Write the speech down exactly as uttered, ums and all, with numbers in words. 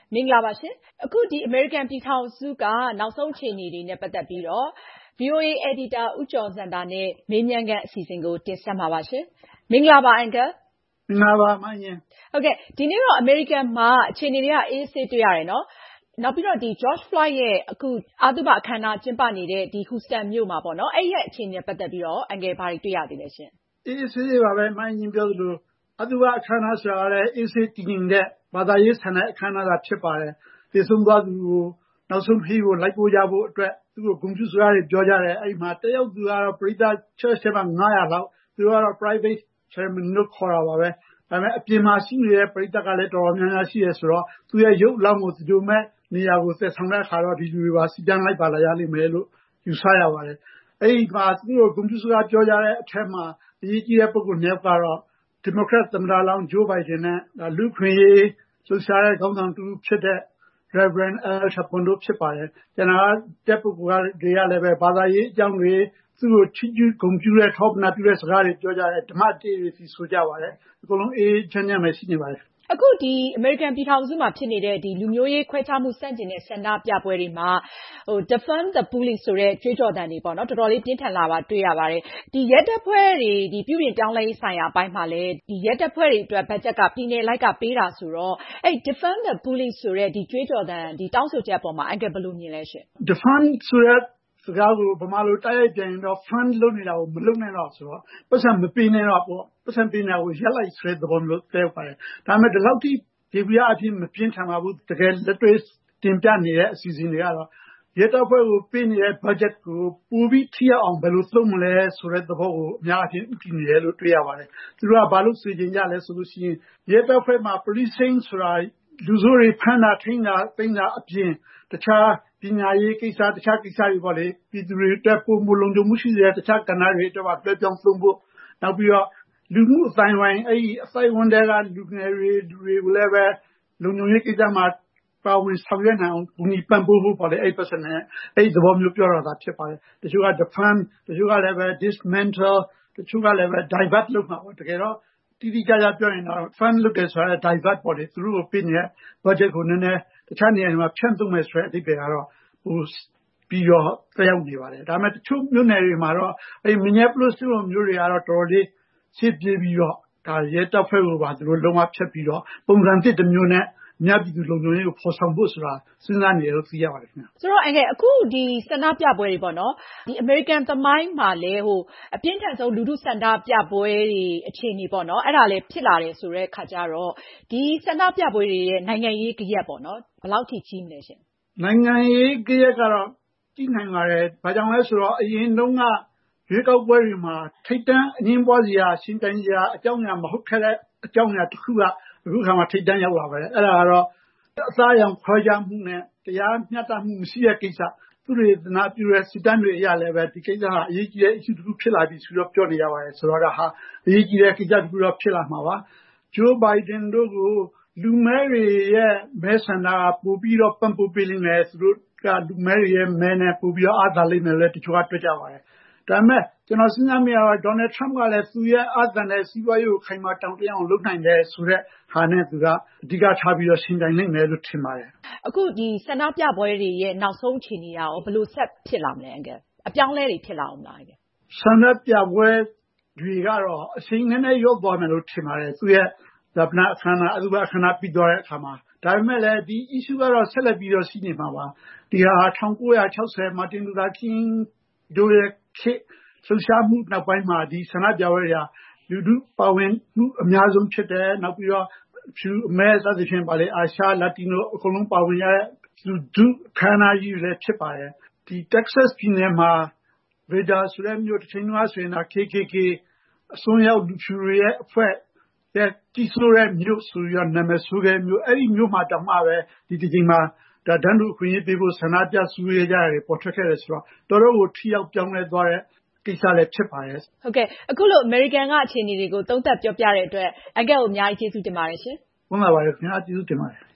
မင်္ဂလာပါရှင်အခုဒီ American ပြည်ထောင်စုကနောက်ဆုံးအခြေအနေတွေနဲ့ပတ်သက်ပြီးတော့ ဗွီအိုအေ editor ဦးကျော်ဇံသာနဲ့မေးမြန်းခန်းအစီအစဉ်ကိုတင်ဆက်မှာပါရှင်မင်္ဂလာပါအန်ကယ်မင်္ဂလာပါမင်းဟုတ်ကဲ့ဒီနေ့တော့ American မှာအခြေအနေတွေကအေးဆေးတွေ့ရတယ်နော်နောက်ပြီးတော့ဒီ George Floyd ရဲ့အခုအာသုဘအခမ်းအနားကျင်းပနေတဲ့ဒီ Houston မြို့မှာပေါ့နော်အဲ့ရဲ့အခြေအနေနဲ့ပတ်သက်ပြီးတော့အန်ကယ်ဘာတွေတွေ့ရသေးလဲရှင်အေးဆေးပါပဲမင်းပြောသလိုအာသုဘအခမ်းအနားဆိုတာလည်းအေးဆေးတည်ငြိမ်တဲ့ဘာသာရေးဆန်တဲ့အခမ်းအနားသာဖြစ်ပါတယ်တည်ဆုံသွားသူကိုနောက်ဆုံးခရီးကိုလိုက်ပို့ကြဖို့အတွက်သူတို့ဂုဏ်ပြုစကားတွေပြောကြတယ်အဲ့မှာတယောက်သူကတော့ပရိသတ် church ထဲမှာနင်းဟလောက်သူတို့ကတော့ private ceremony လို့ခေါ်တာပါပဲဒါပေမဲ့အပြင်မှာရှိနေတဲ့ပရိသတ်ကလည်းတော်တော်များများရှိရဲဆိုတော့သူရဲ့ရုပ်အလောင်းကိုသူတို့မဲ့နေရာကိုဆက်ဆောင်တဲ့အခါတော့ဒီလူတွေပါစီတန်းလိုက်ပါလာရလိမ့်မယ်လို့ယူဆရပါတယ်အဲ့ဒီမှာသူတို့ဂုဏ်ပြုစကားပြောကြတဲ့အထက်မှာအရေးကြီးတဲ့ပုဂ္ဂိုလ်နှစ်ယောက်ကတော့ Democrat သမ္မတလောင်း Joe Biden နဲ့လူခွင့်ရေးလှုပ်ရှားတဲ့ခေါင်းဆောင်တူဖြစ်တဲ့ Reverend Al Sharpton တို့ဖြစ်ပါတယ်ကျန်တာတဲ့ပုဂ္ဂိုလ်တွေကလည်းပဲဘာသာရေးအကြောင်းတွေသူ့ကိုချီးကျူးဂုဏ်ပြုတဲ့ထောက်ပံ့ပြုတဲ့စကားတွေပြောကြတယ်ဓမ္မတေးတွေစီဆိုကြပါတယ်အကုန်လုံးအေးချမ်းချမ်းပဲရှိနေပါတယ်အခုဒီ American ပြည်ထောင်စုမှာဖြစ်နေတဲ့ဒီလူမျိုးရေးခွဲခြားမှုစန့်ကျင်တဲ့ဆန္ဒပြပွဲတွေမှာဟို Defund the Police ဆိုတဲ့ကြွေးကြော်သံတွေပေါ့နော်တော်တော်လေးပြင်းထန်လာပါတွေ့ရပါတယ်ဒီရဲတပ်ဖွဲ့တွေဒီပြုပြင်ပြောင်းလဲရေးဆိုင်ရာအပိုင်းမှာလည်းဒီရဲတပ်ဖွဲ့တွေအတွက်ဘတ်ဂျက်ကပြည်နယ်လိုက်ကပေးတာဆိုတော့အဲ့ Defund the Police ဆိုတဲ့ဒီကြွေးကြော်သံဒီတောင်းဆိုချက်အပေါ်မှာအန်ကယ်ဘယ်လိုမြင်လဲရှင် Defund ဆိုတဲ့စကားကိုဗမာလိုတိုက်ရိုက်ပြန်ရင်တော့ fund လုပ်နေတာကိုမလုပ်နဲ့တော့ဆိုတော့ပတ်စံမပေးနဲ့တော့ပေါ့ပတ်စံပေးနေတာကိုရက်လိုက်ဆိုတဲ့သဘောမျိုးပြောပါတယ်ဒါပေမဲ့ဒီလောက်ထိဒီပြအဖြစ်မပြင်းထန်ပါဘူးတကယ်လက်တွေ့တင်ပြနေတဲ့အစီအစဉ်တွေကတော့ရဲတပ်ဖွဲ့ကိုပေးနေတဲ့ budget ကိုပိုပြီးထိရောက်အောင်ဘယ်လိုသုံးမလဲဆိုတဲ့သဘောကိုအများအပြားဥတည်နေတယ်လို့တွေ့ရပါတယ်သူတို့ကဘာလို့စီစဉ်ကြလဲဆိုလို့ရှိရင်ရဲတပ်ဖွဲ့မှာ policing ဆိုတာလူဆိုးတွေဖမ်းတာထိန်းတာသိမ်းတာအပြင်တခြားပညာရေးကိစ္စတခြားကိစ္စတွေပေါ့လေပြည်သူတွေအတွက်ပုံမလုံခြုံမှုရှိတဲ့တခြားကဏ္ဍတွေအတွက်ပါပြောပြောင်းသုံးဖို့နောက်ပြီးတော့လူမှုအတိုင်းဝိုင်းအဲ့ဒီအတိုင်းဝန်းတွေကလူငယ်တွေလူတွေကိုလည်းပဲလုံခြုံရေးကိစ္စမှာပါဝင်ဆောင်ရွက်နိုင်အောင်ဘူမီပံ့ပိုးဖို့ပေါ့လေအဲ့ပတ်စံနဲ့အဲ့ဒီသဘောမျိုးပြောတာဖြစ်ပါတယ်တချို့က defund တချို့ကလည်းပဲ dismantle တချို့ကလည်းပဲ divert လုပ်မှာပေါ့တကယ်တော့တိတိကျကျပြောရင်တော့ fund လုပ်တယ်ဆိုတာ divert ပေါ့လေသူတို့ကိုပေးနေတဲ့ budget ကိုနည်းနည်းတခြားနေရာတွေမှာဖြန့်သုံးမယ်ဆိုတဲ့အဓိပ္ပာယ်ကတော့ဟိုပြီးတော့တက်ရောက်နေပါတယ်ဒါပေမဲ့တချို့မြို့နယ်တွေမှာတော့အဲ့ Minneapolis လိုမျိုးတွေကတော့တော်တော်လေးရှေ့ပြေးပြီးတော့ဒါရဲတပ်ဖွဲ့ကိုပါသူတို့လုံးဝဖျက်ပြီးတော့ပုံစံတစ်တစ်မျိုးနဲ့မြတ်ပြည်သူလုံခြုံရေးကိုဖော်ဆောင်ဖို့ဆိုတာစဉ်းစားနေတယ်လို့သိရပါတယ်ခင်ဗျဆိုတော့အငယ်အခုဒီဆန္ဒပြပွဲတွေပေါ့နော်ဒီ American သမိုင်းမှာလည်းဟိုအပြင်းထန်ဆုံးလူထုဆန္ဒပြပွဲတွေအခြေအနေပေါ့နော်အဲ့ဒါလည်းဖြစ်လာတယ်ဆိုတဲ့ခါကျတော့ဒီဆန္ဒပြပွဲတွေရဲ့နိုင်ငံရေးကြက်ပေါ့နော်ဘယ်လောက်ထိကြီးမလဲရှင်နိုင်ငံရေးကြက်ကတော့ကြီးနိုင်ပါတယ်ဘာကြောင့်လဲဆိုတော့အရင်တုန်းကရွေးကောက်ပွဲတွေမှာထိတ်တန့်အငင်းပွားစရာရှင်းတိုင်းစရာအကြောင်းအရာမဟုတ်ခဲ့တဲ့အကြောင်းအရာတစ်ခုကအခုခါမှထိတ်တန့်ရောက်လာပါတယ်အဲ့ဒါကတော့အသားအရောင်ခွဲခြားမှုနဲ့တရားမျှတမှုမရှိတဲ့ကိစ္စသူတွေသနာပြုတဲ့စစ်တမ်းတွေအရလည်းပဲဒီကိစ္စဟာအရေးကြီးတဲ့ issue တစ်ခုဖြစ်လာပြီဆိုတော့ပြောနေရပါတယ်ဆိုတော့ဒါဟာအရေးကြီးတဲ့ကိစ္စတစ်ခုတော့ဖြစ်လာမှာပါ Joe Biden တို့ကိုလူမဲတွေရဲ့မဲဆန္ဒကပို့ပြီးတော့ပံ့ပိုးပေးလိမ့်မယ်သူတို့ကလူမဲတွေရဲ့မဲနဲ့ပို့ပြီးတော့အားသာလိမ့်မယ်လေတချို့ကတွေ့ကြပါတယ်ဒါပေမဲ့ကျွန်တော်စဉ်းစားမိရတော့ Donald Trump ကလည်းသူရဲ့အာသံတဲ့စီးပွားရေးကိုခိုင်မာတောင့်တင်းအောင်လုပ်နိုင်တယ်ဆိုတဲ့ဟာနဲ့သူကအဓိကထားပြီးတော့ရှင်းပြနိုင်မယ်လို့ထင်ပါတယ်အခုဒီဆန္ဒပြပွဲတွေရဲ့နောက်ဆုံးအခြေအနေရောဘယ်လိုဆက်ဖြစ်လာမလဲအကယ်အပြောင်းလဲတွေဖြစ်လာအောင်လားအကယ်ဆန္ဒပြပွဲတွေကတော့အချိန်နည်းနည်းရော့သွားမယ်လို့ထင်ပါတယ်သူရဲ့ဇာပနာအခမ်းအနားအသုဘအခမ်းအနားပြီးသွားတဲ့အခါမှာဒါပေမဲ့လည်းဒီ issue ကတော့ဆက်လက်ပြီးတော့ရှိနေမှာပါဒီဟာ၁၉၆၀ Martin Luther King တို့ရဲ့ခေတ်လှုပ်ရှားမှုနောက်ပိုင်းမှာဒီဆန္ဒပြပွဲတွေကလူထုပါဝင်မှုအများဆုံးဖြစ်တယ်နောက်ပြီးတော့ဖြူအမဲစသဖြင့်ပါလေအာရှလာတီနိုအကုန်လုံးပါဝင်ရတဲ့လူထုခန္ဓာကြီးလည်းဖြစ်ပါတယ်ဒီ Texas ပြည်နယ်မှာ Vedas ဆိုတဲ့မြို့တစ်ချိန်လုံးဆိုရင်တော့ K K K အစွန်းရောက်လူဖြူတွေရဲ့အဖွဲ့ရဲ့ကြီးစိုးတဲ့မြို့ဆိုပြီးတော့နာမည်ဆိုခဲ့မြို့အဲ့ဒီမြို့မှာတောင်မှပဲဒီဒီချိန်မှာဒါတန်းတူအခွင့်အရေးပေးဖို့ဆန္ဒပြစုဝေးကြရတယ်ပေါ်ထွက်ခဲ့တယ်ဆိုတော့တော်တော်ကိုထိရောက်ပြောင်းလဲသွားတဲ့ကိစ္စလည်းဖြစ်ပါတယ်ဟုတ်ကဲ့အခုလို American ကအခြေအနေတွေကိုသုံးသပ်ပြောပြတဲ့အတွက်အကဲကိုအများကြီးကျေးဇူးတင်ပါတယ်ရှင်ဟုတ်ပါပါတယ်ခင်ဗျာကျေးဇူးတင်ပါတယ်